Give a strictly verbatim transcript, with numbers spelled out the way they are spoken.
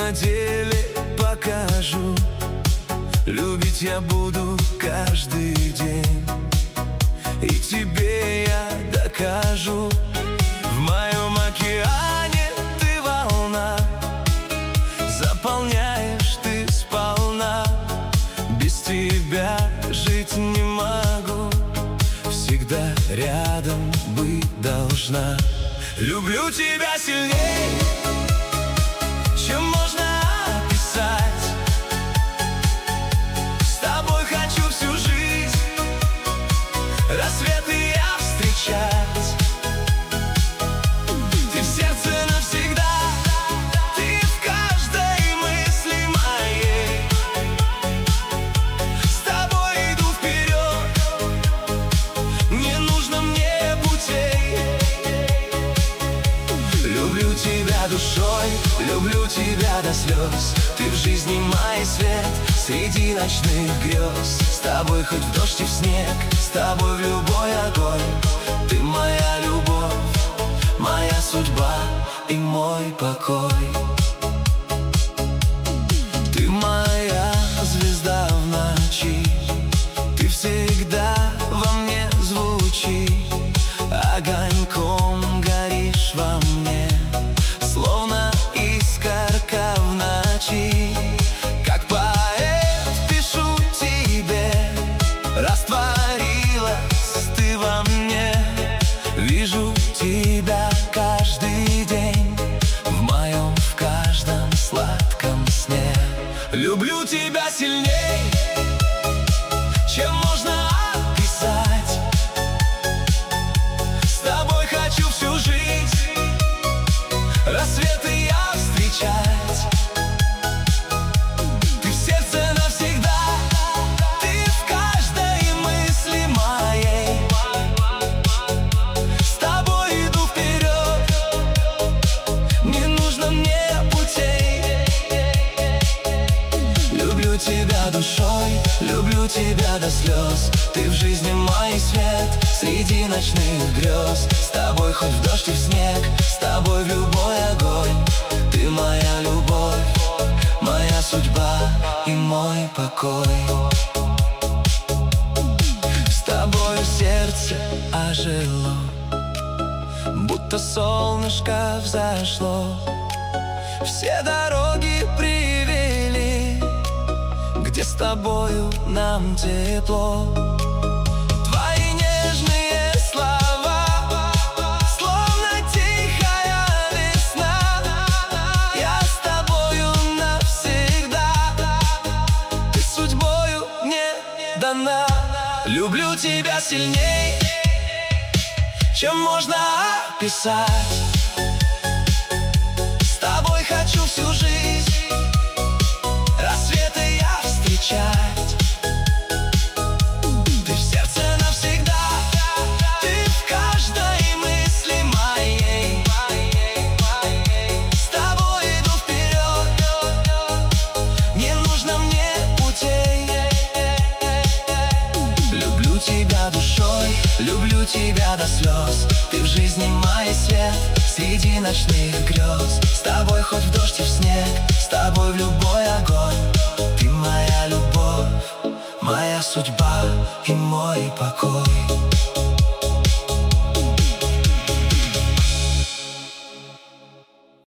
на деле покажу. Любить я буду каждый день, и тебе я докажу. В моем океане ты волна, заполняешь ты сполна. Без тебя жить не могу, всегда рядом быть должна. Люблю тебя сильней, чем можно описать. С тобой хочу всю жизнь, рассветы я встречать. Ты в сердце навсегда, ты в каждой мысли моей. С тобой иду вперед, не нужно мне путей. Люблю тебя душой, люблю тебя до слез. Ты в жизни мой свет среди ночных грез. С тобой хоть в дождь и в снег, с тобой в любой огонь. Ты моя любовь, моя судьба и мой покой. Ты моя звезда в ночи, ты всегда во мне звучи. Огоньком горишь во мне, словно искорка в ночи. Как поэт пишу тебе, растворилась ты во мне. Вижу тебя каждый день, в моем, в каждом сладком сне. Люблю тебя сильней, чем можно описать. С тобой хочу всю жизнь, рассветы я встречать. Ты в сердце навсегда, ты в каждой мысли моей. С тобой иду вперед, не нужно мне путей. Люблю тебя душой, люблю тебя до слез. Ты в жизни мой свет среди ночных грез. С тобой хоть в дождь и в снег, с тобой в любой огонь. Ты моя любовь, моя судьба и мой покой. С тобой сердце ожило, будто солнышко взошло. Все дороги привели, где с тобою нам тепло. Твои нежные слова, словно тихая весна. Я с тобою навсегда, ты судьбою мне дана. Люблю тебя сильней, чем можно описать. С тобой хочу всю жизнь, рассветы я встречать. Ты в сердце навсегда, ты в каждой мысли моей. С тобой иду вперед, не нужно мне путей. Люблю тебя душой, люблю тебя до слез. Ты в жизни мой свет среди ночных грез. С тобой хоть в дождь и в снег, с тобой в любой огонь. Ты моя любовь, моя судьба и мой покой.